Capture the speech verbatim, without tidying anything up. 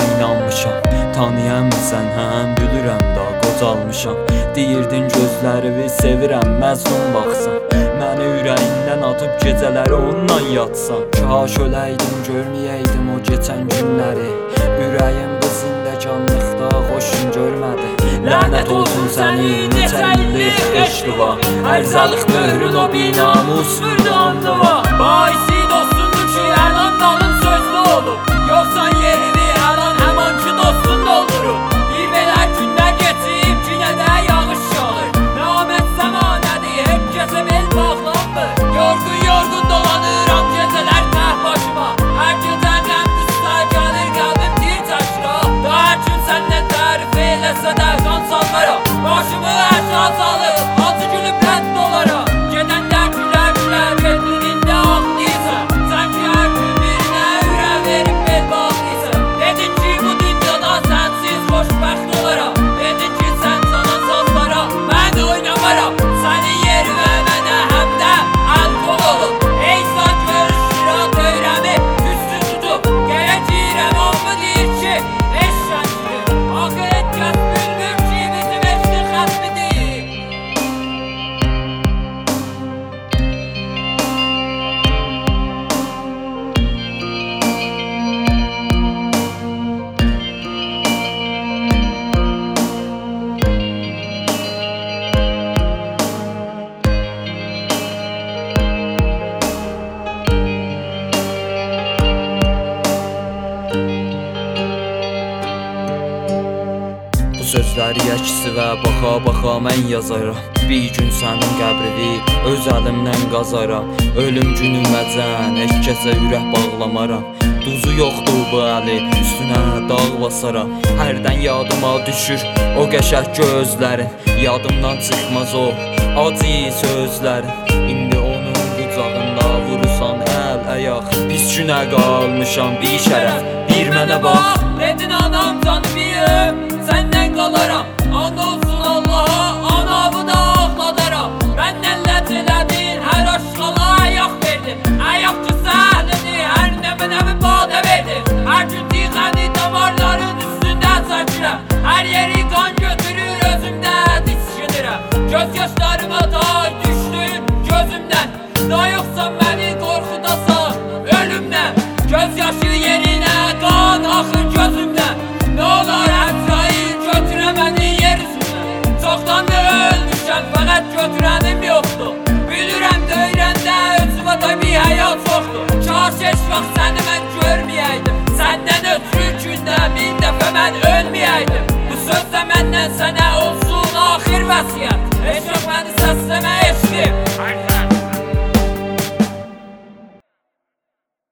inanmışam. Tanıyanmısan həm bilirəm da qocalmışam. Deyirdin gözlərimi sevirəm məzlum baxsan. Məni ürəyindən atıb gecələri onunla yatsan. Kaş öləydim görməyəydim o geçən günləri. Ürəyim bu zindəcanlıqda xoşun görmədi. Lənət olsun sənin neçə illik eşqıva. Ərzalıq möhrün o binamus vurdu anlıva. Baisi dostundur ki hər an dalın sözlü olur. Yoxsan yerini hər an həman ki dostun doldurur. Bir belə günlər geçib yenə də yağış yağır. Rəhmət zəmanədir hep gecə bel bağlanmır. Yorgun yorgun dolanıram gecələr tək başıma. Hər gecə qəmdüzsə gəlir qəlbim bir təkra. Daha gün səndən tərif eləsə də qan salmaram. Başımı əsas alıb acı gülüb rədd olaraq. Gedəndə gülər gülər belirində ağlayırsan. Sən ki hər gün birinə ürə verib bel bağlıysan. Dedin ki bu dünyada sənsiz xoşbəxt olaram. Dedin ki sən sana sazlara mən oynamaram. Sənin yerinə mənə həm də əl qol olub. Ey san görüşürət öyrəmi üstü tutub. Gələcəyirəm olmu deyir ki eşşəndir. Axirət gəz bülbül ki bizim eşli xətmidir. Bu sözləri əksi və baxa-baxa mən yazaram. Bir gün sənin qəbrini öz əlimdən qazaram. Ölüm günüməcən heç kəsə ürək bağlamaram. Duzu yoxdur bu əli, üstünə dağ basaram. Hərdən yadıma düşür o qəşəng gözlərin. Yadımdan çıxmaz o acı sözlərin. İndi onun qucağında vurursan əl ayaq. Pis günə qalmışam bir şərəf, bir mənə bax. Dedin anam tanımayım səndən qalaram. And olsun Allaha anamı da ağladaram. Məndən lət elədin hər aşqala ayaq verdin. Ayaq ki səhlidir hər nəmə nəmi badə verdin. Hər gün diğəni damarların üstündə çəkirəm. Hər yeri qan götürür özümdə diskinirəm. Göz yaşlarıma day düşdün gözümdən. Da yoxsa məni qorxudasan ölümdən. Göz yaşı yerinə qan axır gözümdən. Nə olar Əzrail götürə məni yer üstündən. Çoxdandır ölmüşəm fəqət götürənim yoxdur. Bilirəm döyrəndə özümə da bir həyat çoxdur. Kaş heç vaxt səni mən görməyəydim. Səndən ötürü gündə min dəfə mən ölməyəydim. Bu söz də məndən sənə olsun axir vəsiyyət. Heç yox məni səsləmə eşqim.